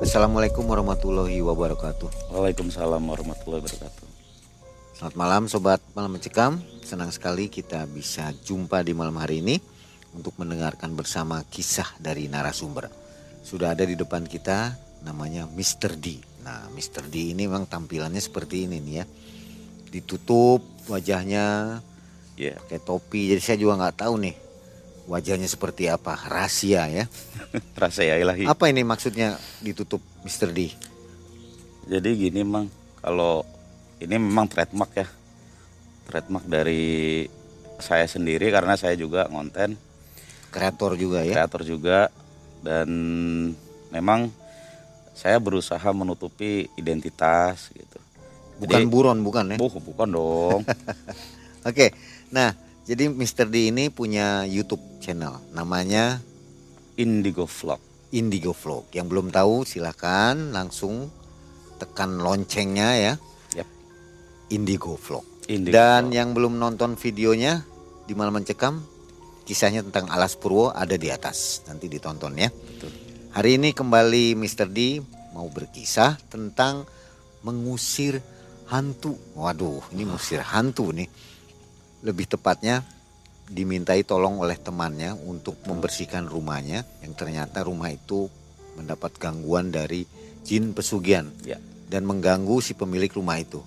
Assalamualaikum warahmatullahi wabarakatuh. Waalaikumsalam warahmatullahi wabarakatuh. Selamat malam Sobat Malam Mencekam. Senang sekali kita bisa jumpa di malam hari ini untuk mendengarkan bersama kisah dari narasumber. Sudah ada di depan kita, namanya Mr. D. Nah, Mr. D ini memang tampilannya seperti ini nih ya. Ditutup wajahnya, pakai topi. Jadi saya juga nggak tahu nih wajahnya seperti apa, rahasia ya. Rahasia ilahi. Apa ini maksudnya ditutup Mr. D? Jadi gini Mang, kalau ini memang trademark ya. Trademark dari saya sendiri karena saya juga ngonten. Kreator juga ya? Kreator juga. Dan memang saya berusaha menutupi identitas gitu. Bukan buron, bukan ya? Bukan dong. Oke, nah jadi Mr. D ini punya YouTube channel, namanya Indigo Vlog. Indigo Vlog. Yang belum tahu silakan langsung tekan loncengnya ya. Yap. Indigo Vlog. Dan yang belum nonton videonya di Malam Mencekam, kisahnya tentang Alas Purwo ada di atas. Nanti ditonton ya. Betul. Hari ini kembali Mr. D mau berkisah tentang mengusir hantu. Waduh, ini mengusir hantu nih. Lebih tepatnya dimintai tolong oleh temannya untuk membersihkan rumahnya, yang ternyata rumah itu mendapat gangguan dari jin pesugihan dan mengganggu si pemilik rumah itu.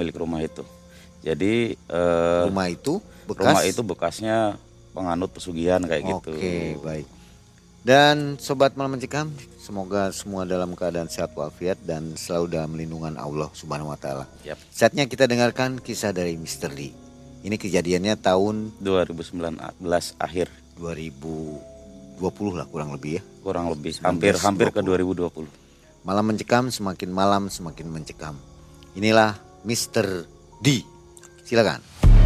Jadi rumah itu bekasnya penganut pesugihan kayak gitu. Oke, baik. Dan Sobat Malam Mencekam, semoga semua dalam keadaan sehat walafiat dan selalu dalam lindungan Allah Subhanahu wa taala. Saatnya kita dengarkan kisah dari Mr. D. Ini kejadiannya tahun 2019 akhir. 2020 lah kurang lebih ya. Kurang lebih, hampir ke 2020. Malam Mencekam, semakin malam semakin mencekam. Inilah Mr. D. Silakan.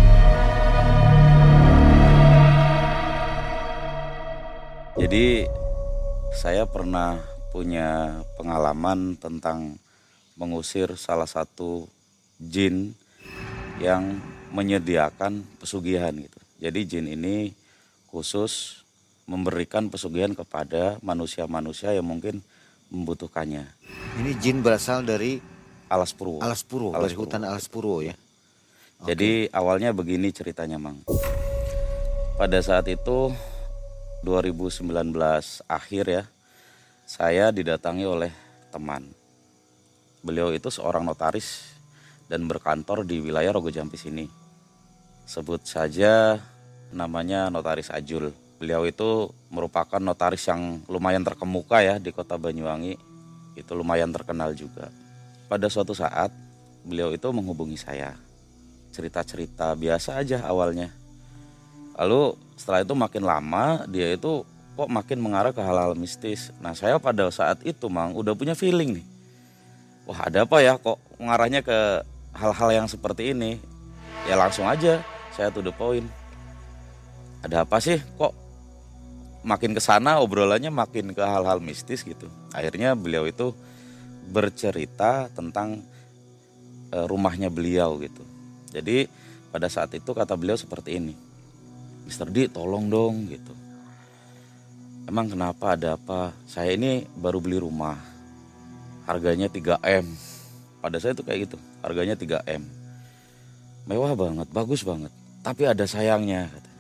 Jadi saya pernah punya pengalaman tentang mengusir salah satu jin yang menyediakan pesugihan gitu. Jadi jin ini khusus memberikan pesugihan kepada manusia-manusia yang mungkin membutuhkannya. Ini jin berasal dari Alas Purwo. Dari hutan Alas Purwo ya. Jadi awalnya begini ceritanya Mang. Pada saat itu 2019 akhir ya, saya didatangi oleh teman. Beliau itu seorang notaris dan berkantor di wilayah Rogo Jampi sini. Sebut saja namanya Notaris Ajul. Beliau itu merupakan notaris yang lumayan terkemuka ya di kota Banyuwangi. Itu lumayan terkenal juga. Pada suatu saat beliau itu menghubungi saya. Cerita-cerita biasa aja awalnya. Lalu setelah itu makin lama dia itu kok makin mengarah ke hal-hal mistis. Nah saya pada saat itu Mang udah punya feeling nih. Wah ada apa ya kok mengarahnya ke hal-hal yang seperti ini. Ya langsung aja saya to the point. Ada apa sih kok makin kesana obrolannya makin ke hal-hal mistis gitu. Akhirnya beliau itu bercerita tentang rumahnya beliau gitu. Jadi pada saat itu kata beliau seperti ini. Mr. D tolong dong gitu. Emang kenapa, ada apa? Saya ini baru beli rumah. Harganya 3M. Pada saya itu kayak gitu. Harganya 3M. Mewah banget, bagus banget. Tapi ada sayangnya katanya.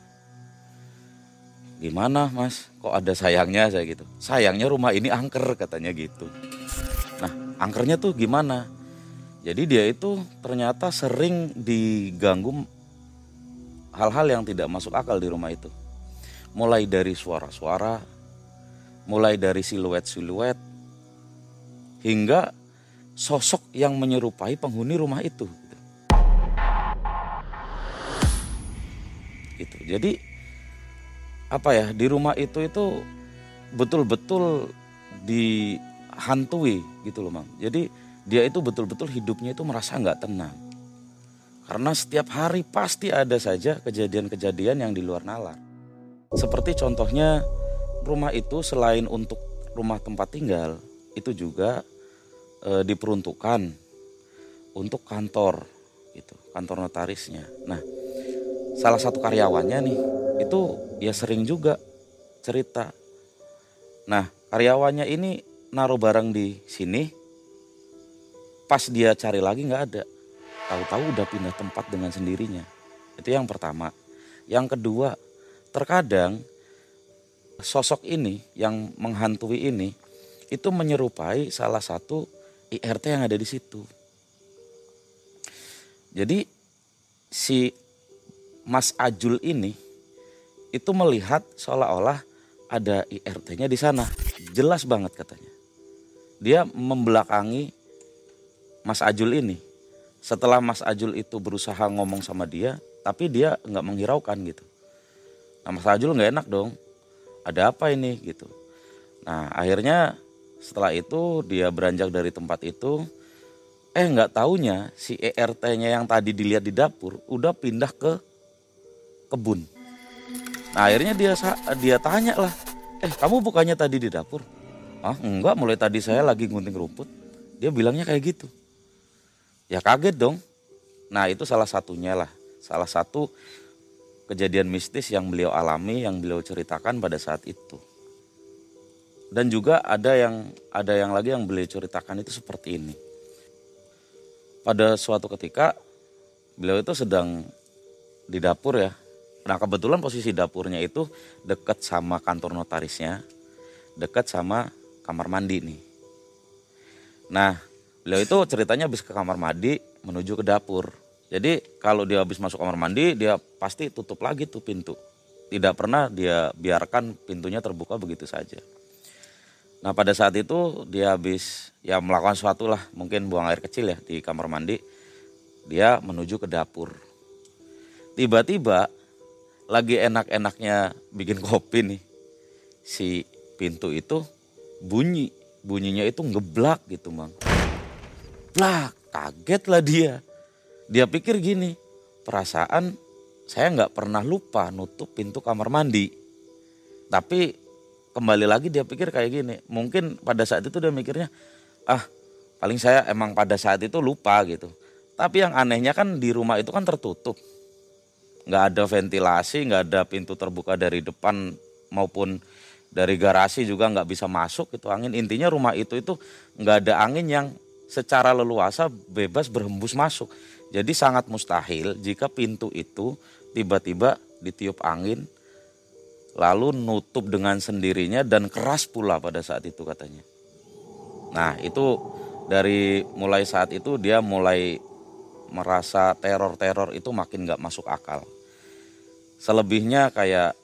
Gimana Mas? Kok ada sayangnya saya gitu. Sayangnya rumah ini angker katanya gitu. Nah, angkernya tuh gimana? Jadi dia itu ternyata sering diganggu hal-hal yang tidak masuk akal di rumah itu. Mulai dari suara-suara, mulai dari siluet-siluet, hingga sosok yang menyerupai penghuni rumah itu. Gitu. Jadi apa ya, di rumah itu betul-betul dihantui gitu loh Mang. Jadi dia itu betul-betul hidupnya itu merasa nggak tenang. Karena setiap hari pasti ada saja kejadian-kejadian yang di luar nalar. Seperti contohnya rumah itu selain untuk rumah tempat tinggal, itu juga diperuntukkan untuk kantor gitu, kantor notarisnya. Nah, salah satu karyawannya nih itu ya sering juga cerita. Nah, karyawannya ini naruh barang di sini, pas dia cari lagi nggak ada. Tahu-tahu udah pindah tempat dengan sendirinya. Itu yang pertama. Yang kedua, terkadang sosok ini yang menghantui ini itu menyerupai salah satu IRT yang ada di situ. Jadi si Mas Ajul ini itu melihat seolah-olah ada IRT-nya di sana. Jelas banget katanya. Dia membelakangi Mas Ajul ini. Setelah Mas Ajul itu berusaha ngomong sama dia, tapi dia nggak menghiraukan gitu. Nah, Mas Ajul nggak enak dong. Ada apa ini gitu. Nah, akhirnya setelah itu dia beranjak dari tempat itu. Nggak taunya si ERT-nya yang tadi dilihat di dapur udah pindah ke kebun. Nah, akhirnya dia tanya lah, kamu bukannya tadi di dapur? Ah, enggak, mulai tadi saya lagi gunting rumput. Dia bilangnya kayak gitu. Ya kaget dong. Nah, itu salah satunya lah. Salah satu kejadian mistis yang beliau alami, yang beliau ceritakan pada saat itu. Dan juga ada yang lagi yang beliau ceritakan itu seperti ini. Pada suatu ketika beliau itu sedang di dapur ya. Nah, kebetulan posisi dapurnya itu dekat sama kantor notarisnya, dekat sama kamar mandi nih. Nah, beliau itu ceritanya habis ke kamar mandi menuju ke dapur. Jadi kalau dia habis masuk kamar mandi, dia pasti tutup lagi tuh pintu. Tidak pernah dia biarkan pintunya terbuka begitu saja. Nah, pada saat itu dia habis ya melakukan sesuatu lah, mungkin buang air kecil ya di kamar mandi. Dia menuju ke dapur. Tiba-tiba lagi enak-enaknya bikin kopi nih. Si pintu itu bunyinya itu ngeblak gitu, Mang. Blak, kaget lah dia. Dia pikir gini, perasaan saya nggak pernah lupa nutup pintu kamar mandi. Tapi kembali lagi dia pikir kayak gini, mungkin pada saat itu dia mikirnya, paling saya emang pada saat itu lupa gitu. Tapi yang anehnya kan di rumah itu kan tertutup. Nggak ada ventilasi, nggak ada pintu terbuka dari depan maupun dari garasi juga nggak bisa masuk itu angin. Intinya rumah itu nggak ada angin yang secara leluasa bebas berhembus masuk. Jadi sangat mustahil jika pintu itu tiba-tiba ditiup angin lalu nutup dengan sendirinya dan keras pula pada saat itu katanya. Nah, itu dari mulai saat itu dia mulai merasa teror-teror itu makin gak masuk akal. Selebihnya kayak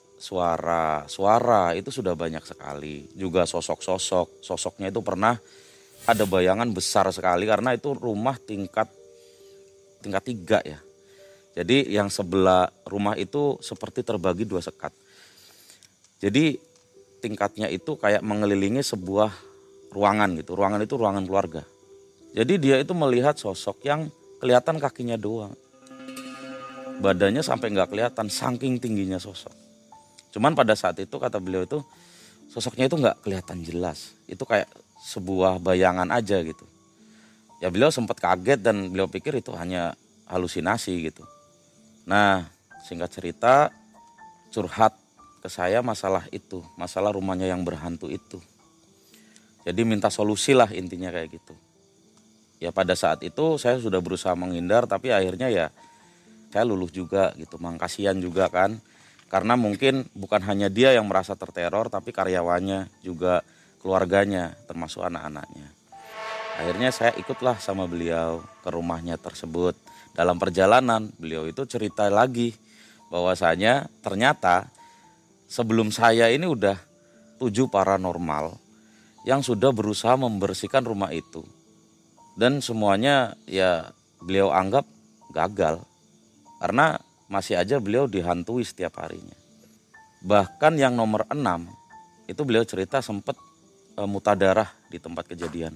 suara itu sudah banyak sekali. Juga sosoknya itu pernah ada bayangan besar sekali karena itu rumah tingkat 3 ya. Jadi yang sebelah rumah itu seperti terbagi 2 sekat. Jadi tingkatnya itu kayak mengelilingi sebuah ruangan gitu. Ruangan itu ruangan keluarga. Jadi dia itu melihat sosok yang kelihatan kakinya doang. Badannya sampai nggak kelihatan saking tingginya sosok. Cuman pada saat itu kata beliau itu sosoknya itu nggak kelihatan jelas. Itu kayak sebuah bayangan aja gitu. Ya beliau sempat kaget dan beliau pikir itu hanya halusinasi gitu. Nah, singkat cerita curhat ke saya masalah itu, masalah rumahnya yang berhantu itu. Jadi minta solusi lah intinya kayak gitu. Ya pada saat itu saya sudah berusaha menghindar tapi akhirnya ya saya luluh juga gitu. Mang kasihan juga kan. Karena mungkin bukan hanya dia yang merasa terteror tapi karyawannya juga keluarganya termasuk anak-anaknya. Akhirnya saya ikutlah sama beliau ke rumahnya tersebut. Dalam perjalanan beliau itu cerita lagi bahwasanya ternyata sebelum saya ini udah 7 paranormal yang sudah berusaha membersihkan rumah itu. Dan semuanya ya beliau anggap gagal. Karena masih aja beliau dihantui setiap harinya. Bahkan yang nomor 6 itu beliau cerita sempat muntah darah di tempat kejadian.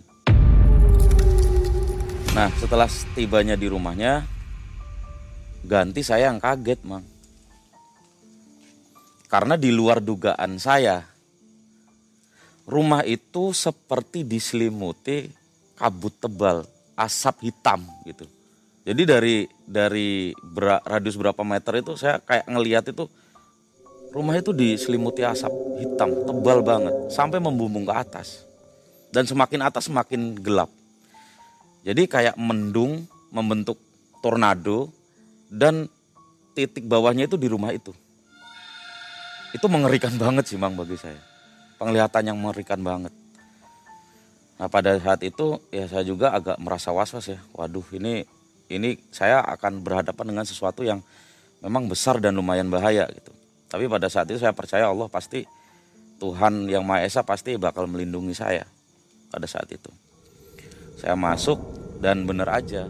Nah setelah tibanya di rumahnya ganti saya yang kaget, Mang. Karena di luar dugaan saya, rumah itu seperti diselimuti kabut tebal, asap hitam gitu. Jadi dari radius berapa meter itu saya kayak ngelihat itu rumah itu diselimuti asap hitam tebal banget sampai membumbung ke atas. dan semakin atas semakin gelap. Jadi kayak mendung membentuk tornado dan titik bawahnya itu di rumah itu. Itu mengerikan banget sih Bang bagi saya. Penglihatan yang mengerikan banget. Nah pada saat itu ya saya juga agak merasa was-was ya. Waduh ini saya akan berhadapan dengan sesuatu yang memang besar dan lumayan bahaya gitu. Tapi pada saat itu saya percaya Allah pasti, Tuhan Yang Maha Esa pasti bakal melindungi saya pada saat itu. Saya masuk dan benar aja.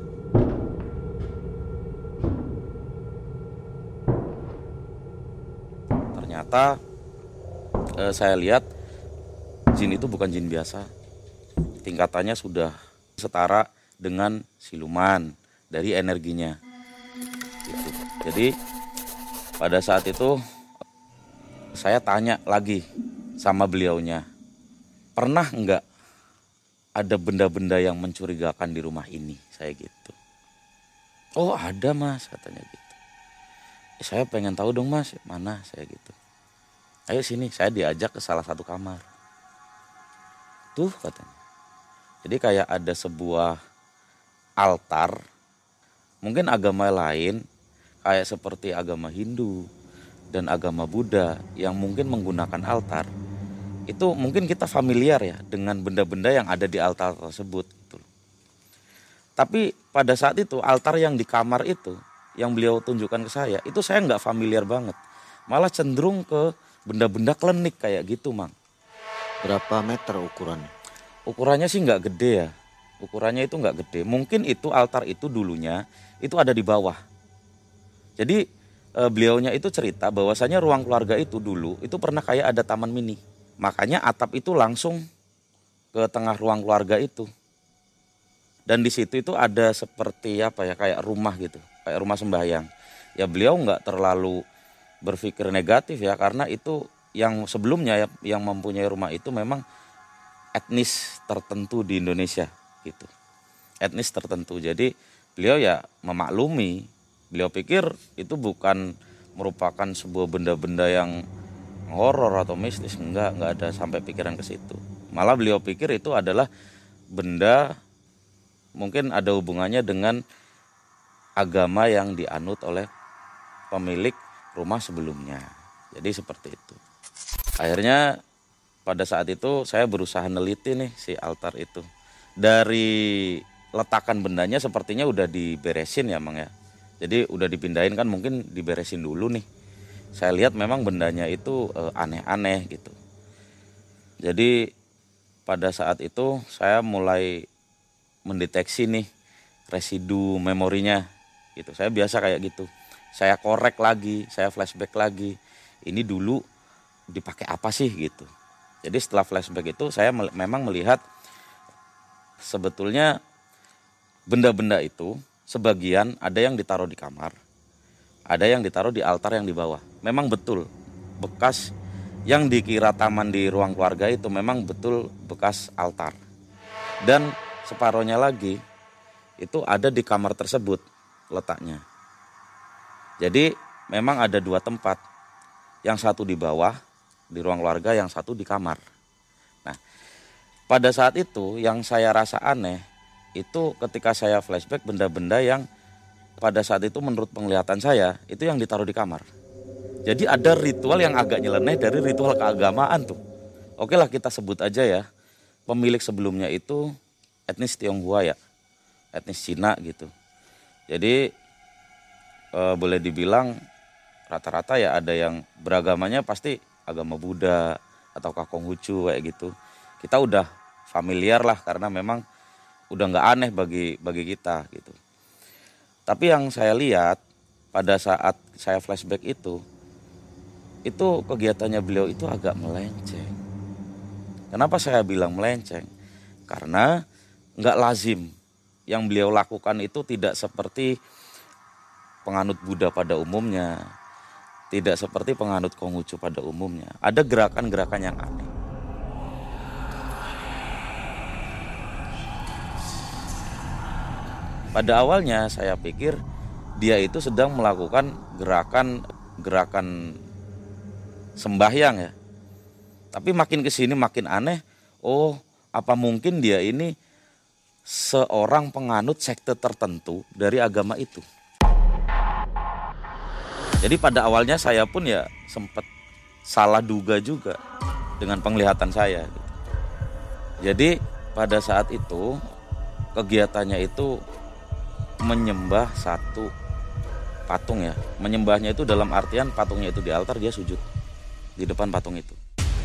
Ternyata saya lihat jin itu bukan jin biasa. Tingkatannya sudah setara dengan siluman dari energinya. Gitu. Jadi pada saat itu saya tanya lagi sama beliaunya, pernah enggak ada benda-benda yang mencurigakan di rumah ini? Saya gitu. Oh ada Mas, katanya gitu. Saya pengen tahu dong Mas, mana? Saya gitu. Ayo sini, saya diajak ke salah satu kamar. Tuh katanya. Jadi kayak ada sebuah altar, mungkin agama lain, kayak seperti agama Hindu dan agama Buddha yang mungkin menggunakan altar. Itu mungkin kita familiar ya dengan benda-benda yang ada di altar tersebut. Gitu. Tapi pada saat itu altar yang di kamar itu, yang beliau tunjukkan ke saya, itu saya nggak familiar banget. Malah cenderung ke benda-benda klenik kayak gitu Mang. Berapa meter ukurannya? Ukurannya sih nggak gede ya. Ukurannya itu nggak gede. Mungkin itu altar itu dulunya itu ada di bawah. Jadi beliaunya itu cerita bahwasanya ruang keluarga itu dulu itu pernah kayak ada taman mini. Makanya atap itu langsung ke tengah ruang keluarga itu. Dan di situ itu ada seperti apa ya, kayak rumah gitu, kayak rumah sembahyang. Ya beliau nggak terlalu berpikir negatif ya, karena itu yang sebelumnya yang mempunyai rumah itu memang etnis tertentu di Indonesia gitu. Etnis tertentu. Jadi beliau ya memaklumi. Beliau pikir itu bukan merupakan sebuah benda-benda yang horor atau mistis, enggak ada sampai pikiran ke situ. Malah beliau pikir itu adalah benda mungkin ada hubungannya dengan agama yang dianut oleh pemilik rumah sebelumnya. Jadi seperti itu. Akhirnya pada saat itu saya berusaha neliti nih si altar itu. Dari letakan bendanya sepertinya udah diberesin ya Mang ya. Jadi udah dipindahin kan, mungkin diberesin dulu nih. Saya lihat memang bendanya itu aneh-aneh gitu. Jadi pada saat itu saya mulai mendeteksi nih residu memorinya gitu. Saya biasa kayak gitu. Saya korek lagi, saya flashback lagi. Ini dulu dipakai apa sih gitu. Jadi setelah flashback itu saya memang melihat sebetulnya benda-benda itu sebagian ada yang ditaruh di kamar, ada yang ditaruh di altar yang di bawah. Memang betul bekas yang dikira taman di ruang keluarga itu memang betul bekas altar. Dan separohnya lagi itu ada di kamar tersebut letaknya. Jadi memang ada dua tempat, yang satu di bawah di ruang keluarga, yang satu di kamar. Nah pada saat itu yang saya rasa aneh itu ketika saya flashback benda-benda yang pada saat itu menurut penglihatan saya itu yang ditaruh di kamar. Jadi ada ritual yang agak nyeleneh dari ritual keagamaan tuh. Oke lah kita sebut aja ya, pemilik sebelumnya itu etnis Tionghoa ya, etnis Cina gitu. Jadi boleh dibilang rata-rata ya ada yang beragamanya pasti agama Buddha atau Konghucu kayak gitu. Kita udah familiar lah karena memang udah nggak aneh bagi kita gitu. Tapi yang saya lihat pada saat saya flashback itu kegiatannya beliau itu agak melenceng. Kenapa saya bilang melenceng? Karena nggak lazim yang beliau lakukan itu tidak seperti penganut Buddha pada umumnya, tidak seperti penganut Konghucu pada umumnya. Ada gerakan-gerakan yang aneh. Pada awalnya saya pikir dia itu sedang melakukan gerakan sembahyang ya. Tapi makin kesini makin aneh. Oh, apa mungkin dia ini seorang penganut sekte tertentu dari agama itu. Jadi pada awalnya saya pun ya sempat salah duga juga dengan penglihatan saya. Jadi pada saat itu kegiatannya itu menyembah satu patung ya. Menyembahnya itu dalam artian patungnya itu di altar, dia sujud di depan patung itu.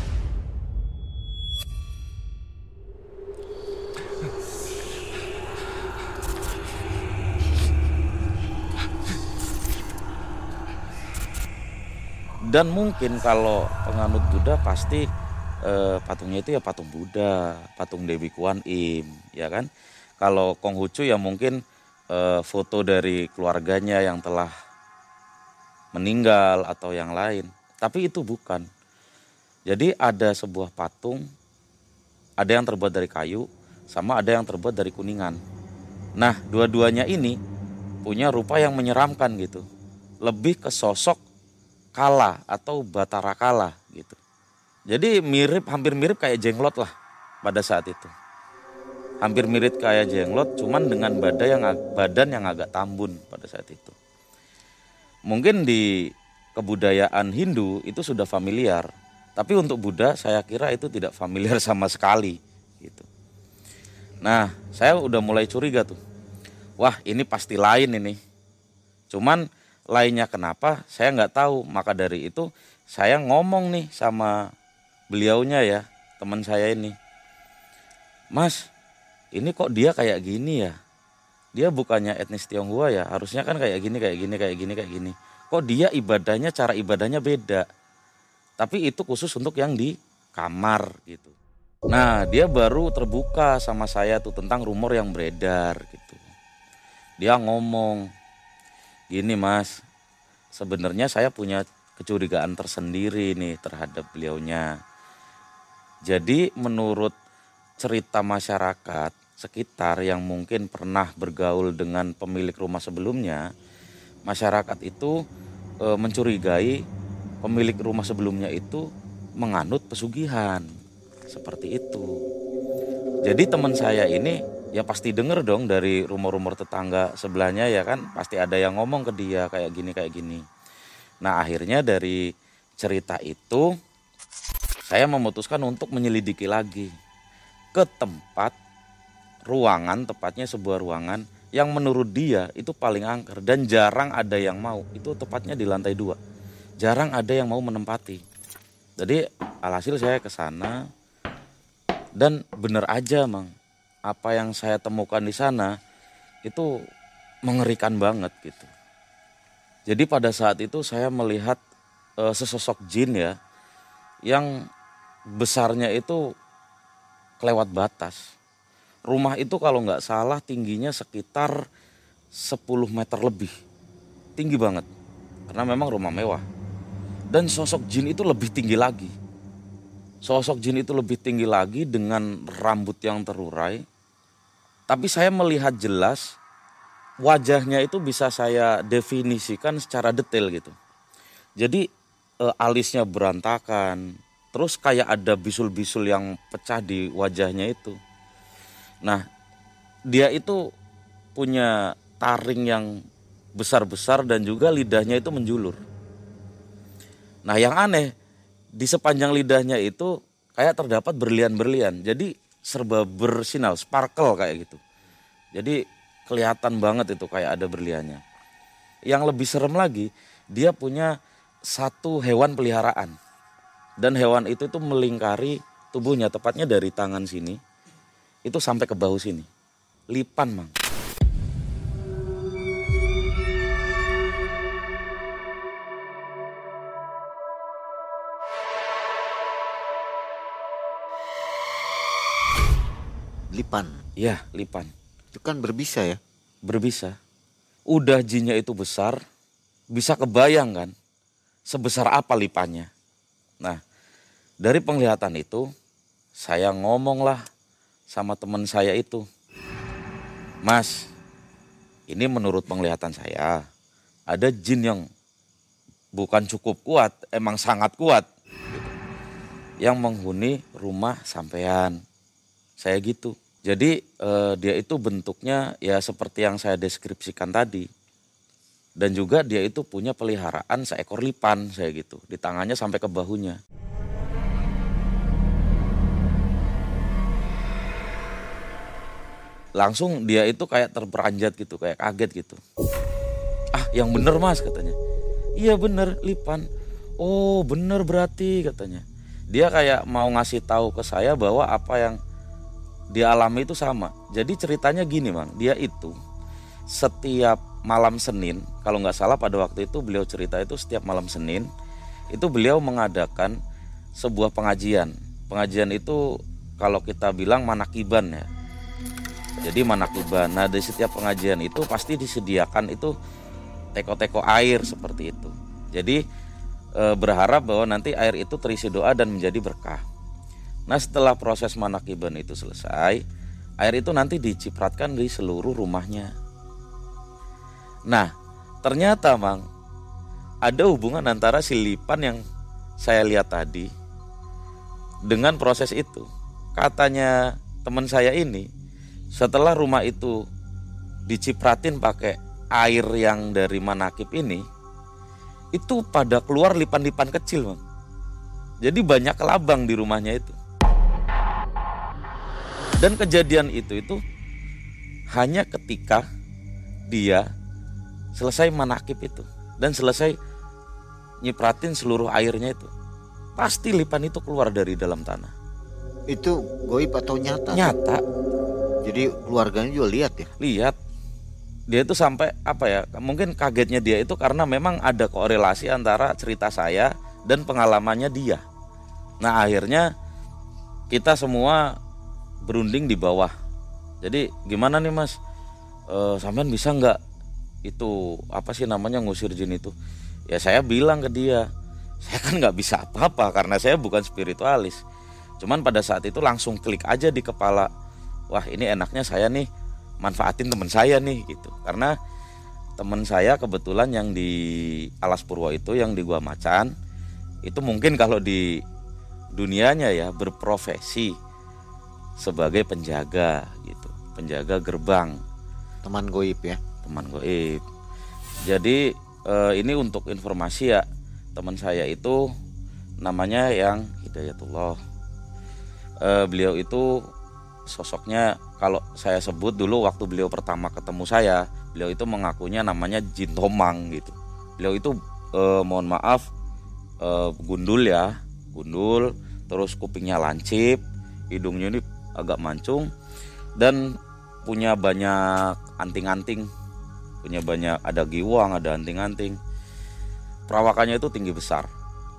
Dan mungkin kalau penganut Buddha pasti patungnya itu ya patung Buddha, patung Dewi Kuan Im, ya kan. Kalau Konghucu ya mungkin foto dari keluarganya yang telah meninggal atau yang lain. Tapi itu bukan. Jadi ada sebuah patung, ada yang terbuat dari kayu, sama ada yang terbuat dari kuningan. Nah, dua-duanya ini punya rupa yang menyeramkan gitu. Lebih ke sosok Kala atau Batara Kala gitu. Jadi hampir mirip kayak jenglot lah pada saat itu. Hampir mirip kayak jenglot, cuman dengan badan yang agak tambun pada saat itu. Mungkin di kebudayaan Hindu itu sudah familiar, tapi untuk Buddha saya kira itu tidak familiar sama sekali gitu. Nah, saya udah mulai curiga tuh. Wah, ini pasti lain ini. Cuman lainnya kenapa saya nggak tahu. Maka dari itu saya ngomong nih sama beliaunya ya, teman saya ini. Mas, ini kok dia kayak gini ya? Dia bukannya etnis Tionghoa ya? Harusnya kan kayak gini. Kok dia cara ibadahnya beda. Tapi itu khusus untuk yang di kamar gitu. Nah, dia baru terbuka sama saya tuh tentang rumor yang beredar gitu. Dia ngomong, gini Mas, sebenarnya saya punya kecurigaan tersendiri nih terhadap beliaunya. Jadi menurut cerita masyarakat sekitar yang mungkin pernah bergaul dengan pemilik rumah sebelumnya, masyarakat itu mencurigai pemilik rumah sebelumnya itu menganut pesugihan. Seperti itu. Jadi teman saya ini ya pasti denger dong dari rumor-rumor tetangga sebelahnya ya kan, pasti ada yang ngomong ke dia kayak gini. Nah, akhirnya dari cerita itu saya memutuskan untuk menyelidiki lagi ke tempat ruangan, tepatnya sebuah ruangan yang menurut dia itu paling angker dan jarang ada yang mau. Itu tepatnya di lantai 2. Jarang ada yang mau menempati. Jadi alhasil saya ke sana dan bener aja, Mang. Apa yang saya temukan di sana itu mengerikan banget gitu. Jadi pada saat itu saya melihat sesosok jin ya yang besarnya itu kelewat batas. Rumah itu kalau nggak salah tingginya sekitar 10 meter lebih. Tinggi banget. Karena memang rumah mewah. Dan sosok jin itu lebih tinggi lagi. Sosok jin itu lebih tinggi lagi dengan rambut yang terurai. Tapi saya melihat jelas wajahnya itu bisa saya definisikan secara detail gitu. Jadi alisnya berantakan. Terus kayak ada bisul-bisul yang pecah di wajahnya itu. Nah, dia itu punya taring yang besar-besar dan juga lidahnya itu menjulur. Nah, yang aneh, di sepanjang lidahnya itu kayak terdapat berlian-berlian. Jadi serba bersinar, sparkle kayak gitu. Jadi kelihatan banget itu kayak ada berliannya. Yang lebih serem lagi, dia punya satu hewan peliharaan. Dan hewan itu tuh melingkari tubuhnya, tepatnya dari tangan sini, itu sampai ke bahu sini. Lipan, Mang. Lipan. Iya, lipan. Itu kan berbisa ya? Berbisa. Udah jinnya itu besar, bisa kebayang kan sebesar apa lipannya. Nah, dari penglihatan itu saya ngomonglah sama teman saya itu. Mas, ini menurut penglihatan saya ada jin yang bukan cukup kuat, emang sangat kuat gitu, yang menghuni rumah sampean. saya gitu. Jadi dia itu bentuknya ya seperti yang saya deskripsikan tadi. Dan juga dia itu punya peliharaan seekor lipan saya gitu. Di tangannya sampai ke bahunya. Langsung dia itu kayak terperanjat gitu, kayak kaget gitu. "Ah, yang bener Mas," katanya. "Iya bener, lipan." "Oh bener berarti," katanya. Dia kayak mau ngasih tahu ke saya bahwa apa yang dia alami itu sama. Jadi ceritanya gini Bang, dia itu setiap malam Senin, kalau nggak salah pada waktu itu beliau cerita itu setiap malam Senin, itu beliau mengadakan sebuah pengajian. Pengajian itu kalau kita bilang manakiban ya. Jadi manakiban. Nah di setiap pengajian itu pasti disediakan itu teko-teko air seperti itu. Jadi berharap bahwa nanti air itu terisi doa dan menjadi berkah. Nah setelah proses manakiban itu selesai, air itu nanti dicipratkan di seluruh rumahnya. Nah ternyata Bang, ada hubungan antara si lipan yang saya lihat tadi dengan proses itu. Katanya teman saya ini, setelah rumah itu dicipratin pakai air yang dari manakib ini, itu pada keluar lipan-lipan kecil Bang. Jadi banyak kelabang di rumahnya itu. Dan kejadian itu hanya ketika dia selesai manakib itu dan selesai nyipratin seluruh airnya itu, pasti lipan itu keluar dari dalam tanah. Itu goib atau nyata? Nyata. Jadi keluarganya juga lihat ya? Lihat. Dia itu sampai apa ya, mungkin kagetnya dia itu karena memang ada korelasi antara cerita saya dan pengalamannya dia. Nah akhirnya kita semua berunding di bawah. Jadi gimana nih Mas, sampean bisa nggak itu apa sih namanya ngusir jin itu? Ya saya bilang ke dia, saya kan nggak bisa apa-apa karena saya bukan spiritualis. Cuman pada saat itu langsung klik aja di kepala, wah ini enaknya saya nih manfaatin teman saya nih gitu. Karena teman saya kebetulan yang di Alas Purwo itu, yang di Gua Macan, itu mungkin kalau di dunianya ya berprofesi sebagai penjaga gitu, penjaga gerbang. Teman goib ya? Teman goib. Jadi ini untuk informasi ya, teman saya itu namanya yang Hidayatullah. Beliau itu sosoknya kalau saya sebut dulu waktu beliau pertama ketemu saya, beliau itu mengakunya namanya Jin Tomang gitu. Beliau itu mohon maaf gundul ya, gundul, terus kupingnya lancip, hidungnya ini agak mancung dan punya banyak anting-anting, punya banyak, ada giwang, ada anting-anting. Perawakannya itu tinggi besar.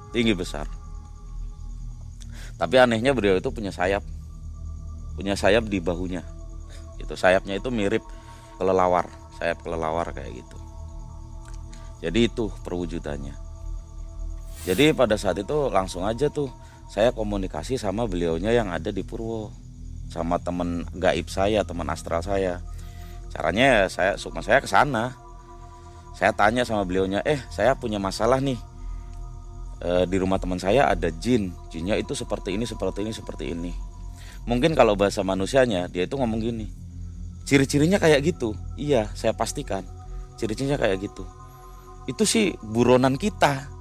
Tapi anehnya beliau itu punya sayap di bahunya. Itu sayapnya itu mirip kelelawar, sayap kelelawar kayak gitu. Jadi itu perwujudannya. Jadi pada saat itu langsung aja tuh saya komunikasi sama beliaunya yang ada di Purwo, sama teman gaib saya, teman astral saya. Caranya saya ke sana. Saya tanya sama beliaunya, saya punya masalah nih. Di rumah teman saya ada jinnya itu seperti ini. Mungkin kalau bahasa manusianya dia itu ngomong gini, ciri-cirinya kayak gitu. Iya, saya pastikan ciri-cirinya kayak gitu. Itu sih buronan kita.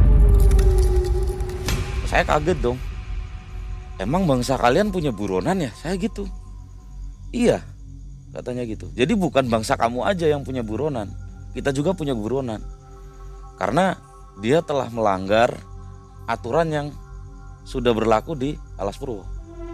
Saya kaget dong. Emang bangsa kalian punya buronan ya? Saya gitu. Iya, katanya gitu. Jadi bukan bangsa kamu aja yang punya buronan, kita juga punya buronan. Karena dia telah melanggar aturan yang sudah berlaku di Alas Purwo.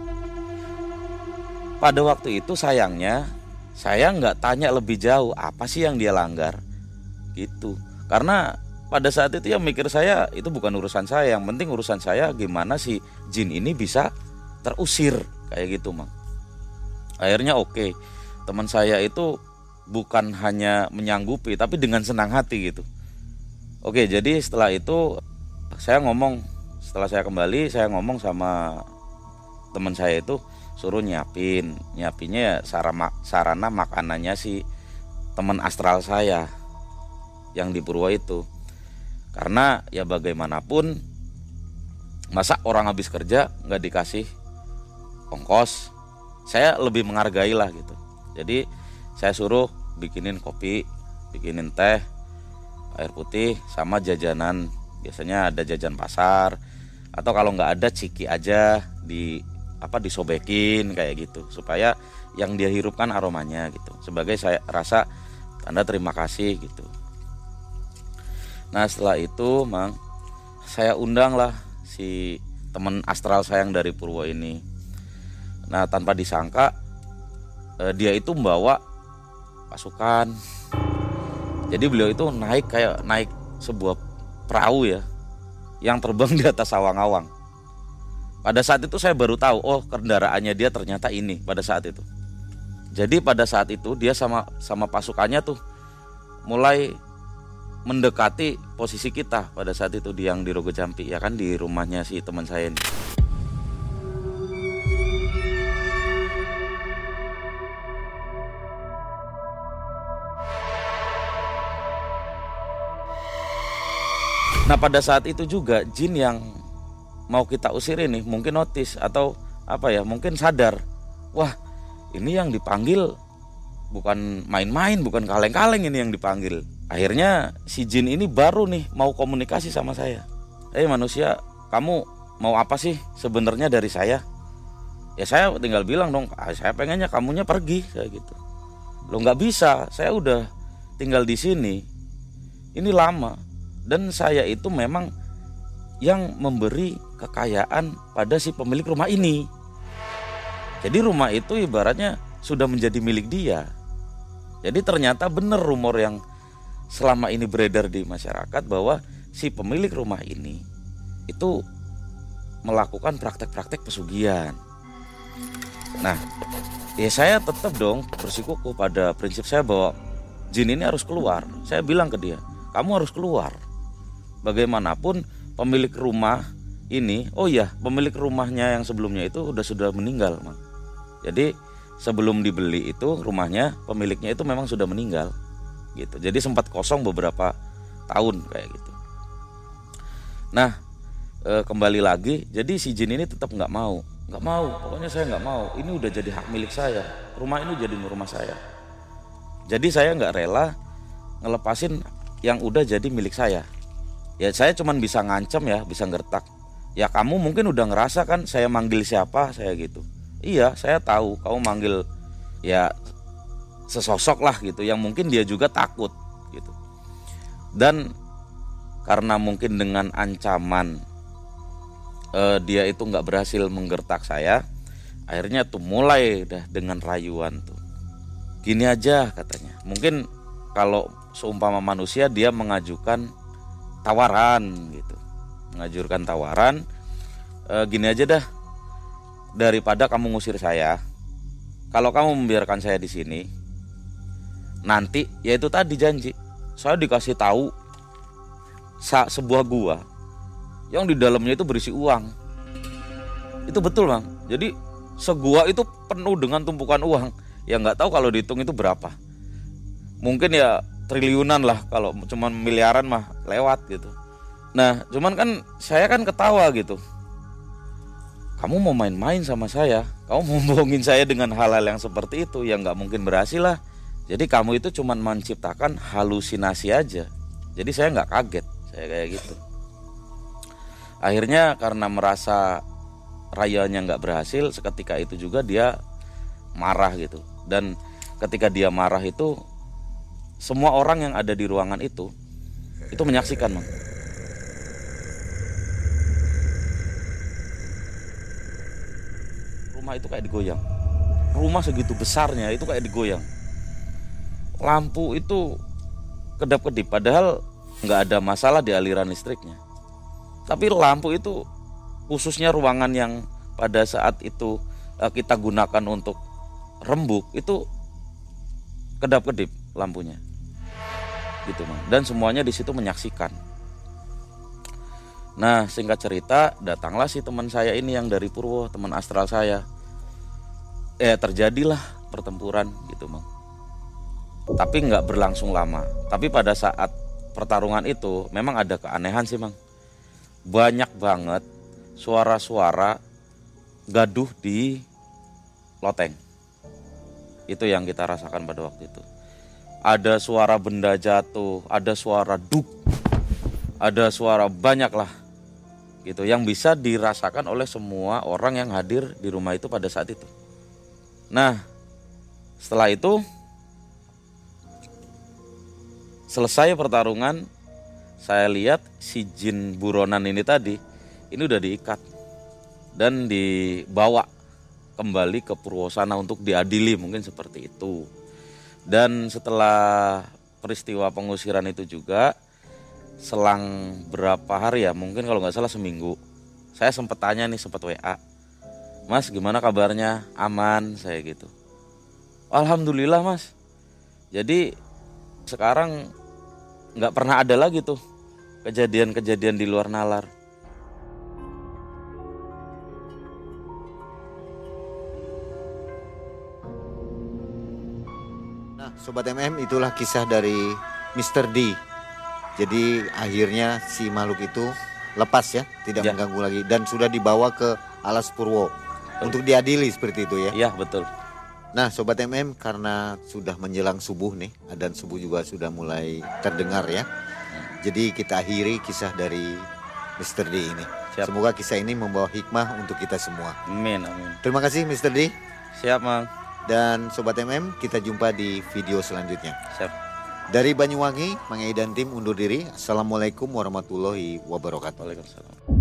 Pada waktu itu sayangnya saya nggak tanya lebih jauh apa sih yang dia langgar gitu. Karena pada saat itu ya mikir saya itu bukan urusan saya, yang penting urusan saya gimana si jin ini bisa terusir kayak gitu Mang. Akhirnya oke, teman saya itu bukan hanya menyanggupi tapi dengan senang hati gitu. Oke, jadi setelah itu setelah saya kembali saya ngomong sama teman saya itu, suruh nyiapinnya ya sarana makanannya si teman astral saya yang di Purwo itu. Karena ya bagaimanapun masa orang habis kerja nggak dikasih ongkos, saya lebih menghargai lah gitu. Jadi saya suruh bikinin kopi, bikinin teh, air putih, sama jajanan. Biasanya ada jajan pasar, atau kalau nggak ada ciki aja disobekin kayak gitu, supaya yang dia hirupkan aromanya gitu, sebagai saya rasa tanda terima kasih gitu. Nah setelah itu Mang, saya undang lah si teman astral saya yang dari Purwo ini. Nah tanpa disangka dia itu membawa pasukan. Jadi beliau itu naik sebuah perahu ya, yang terbang di atas awang-awang. Pada saat itu saya baru tahu, oh kendaraannya dia ternyata ini pada saat itu. Jadi pada saat itu dia sama pasukannya tuh mulai mendekati posisi kita pada saat itu yang di Rogo Jampi, ya kan, di rumahnya si teman saya ini. Nah pada saat itu juga jin yang mau kita usir ini mungkin notice atau mungkin sadar, wah ini yang dipanggil bukan main-main, bukan kaleng-kaleng ini yang dipanggil. Akhirnya si jin ini baru nih mau komunikasi sama saya. Manusia, kamu mau apa sih sebenarnya dari saya? Ya saya tinggal bilang dong, saya pengennya kamunya pergi kayak gitu. Lo nggak bisa, saya udah tinggal di sini, ini lama. Dan saya itu memang yang memberi kekayaan pada si pemilik rumah ini. Jadi rumah itu ibaratnya sudah menjadi milik dia. Jadi ternyata benar rumor yang selama ini beredar di masyarakat bahwa si pemilik rumah ini itu melakukan praktek-praktek pesugihan. Nah, ya saya tetap dong bersikukuh pada prinsip saya bahwa jin ini harus keluar. Saya bilang ke dia, kamu harus keluar. Bagaimanapun pemilik rumah ini, pemilik rumahnya yang sebelumnya itu sudah meninggal, Mang. Jadi sebelum dibeli itu rumahnya, pemiliknya itu memang sudah meninggal gitu. Jadi sempat kosong beberapa tahun kayak gitu. Nah kembali lagi, jadi si jin ini tetap nggak mau, pokoknya saya nggak mau, ini udah jadi hak milik saya, rumah ini jadi rumah saya. Jadi saya nggak rela ngelepasin yang udah jadi milik saya. Ya saya cuman bisa ngancem ya, bisa gertak. Ya kamu mungkin udah ngerasa kan saya manggil siapa, saya gitu. Iya saya tahu kamu manggil ya sesosok lah gitu, yang mungkin dia juga takut gitu. Dan karena mungkin dengan ancaman dia itu nggak berhasil menggertak saya, akhirnya tuh mulai dah dengan rayuan tuh. Gini aja katanya, mungkin kalau seumpama manusia dia mengajukan tawaran gitu, gini aja dah, daripada kamu ngusir saya, kalau kamu membiarkan saya di sini, nanti ya itu tadi janji, saya dikasih tahu sebuah gua yang di dalamnya itu berisi uang. Itu betul Bang, jadi segua itu penuh dengan tumpukan uang, ya nggak tahu kalau dihitung itu berapa, mungkin ya triliunan lah, kalau cuman miliaran mah lewat gitu. Nah cuman kan saya kan ketawa gitu, kamu mau main-main sama saya, kamu mau bohongin saya dengan hal-hal yang seperti itu, ya nggak mungkin berhasil lah. Jadi kamu itu cuman menciptakan halusinasi aja. Jadi saya nggak kaget, saya kayak gitu. Akhirnya karena merasa rayanya nggak berhasil, seketika itu juga dia marah gitu. Dan ketika dia marah itu, semua orang yang ada di ruangan itu menyaksikan, Mang. Rumah itu kayak digoyang. Rumah segitu besarnya itu kayak digoyang. Lampu itu kedap-kedip, padahal nggak ada masalah di aliran listriknya. Tapi lampu itu, khususnya ruangan yang pada saat itu kita gunakan untuk rembuk, itu kedap-kedip lampunya gitu, Mang. Dan semuanya di situ menyaksikan. Nah singkat cerita, datanglah si teman saya ini yang dari Purwo, teman astral saya. Terjadilah pertempuran gitu, Mang. Tapi nggak berlangsung lama. Tapi pada saat pertarungan itu memang ada keanehan sih, Mang. Banyak banget suara-suara gaduh di loteng. Itu yang kita rasakan pada waktu itu. Ada suara benda jatuh, ada suara duk, ada suara banyak lah gitu yang bisa dirasakan oleh semua orang yang hadir di rumah itu pada saat itu. Nah, setelah itu selesai pertarungan, saya lihat si jin buronan ini tadi ini udah diikat dan dibawa kembali ke Purwosana untuk diadili, mungkin seperti itu. Dan setelah peristiwa pengusiran itu juga, selang berapa hari ya, mungkin kalau nggak salah seminggu, saya sempat tanya nih, sempat WA, Mas gimana kabarnya, aman, saya gitu. Alhamdulillah Mas. Jadi sekarang nggak pernah ada lagi tuh kejadian-kejadian di luar nalar. Sobat MM, itulah kisah dari Mr. D. Jadi akhirnya si makhluk itu lepas ya, tidak mengganggu lagi, dan sudah dibawa ke Alas Purwo untuk diadili seperti itu ya. Iya betul. Nah Sobat MM, karena sudah menjelang subuh nih, dan subuh juga sudah mulai terdengar ya. Jadi kita akhiri kisah dari Mr. D ini. Siap. Semoga kisah ini membawa hikmah untuk kita semua. Amin, amin. Terima kasih Mr. D. Siap Mang. Dan Sobat MM, kita jumpa di video selanjutnya. Siap. Dari Banyuwangi, Mang Ei dan tim undur diri. Assalamualaikum warahmatullahi wabarakatuh. Waalaikumsalam.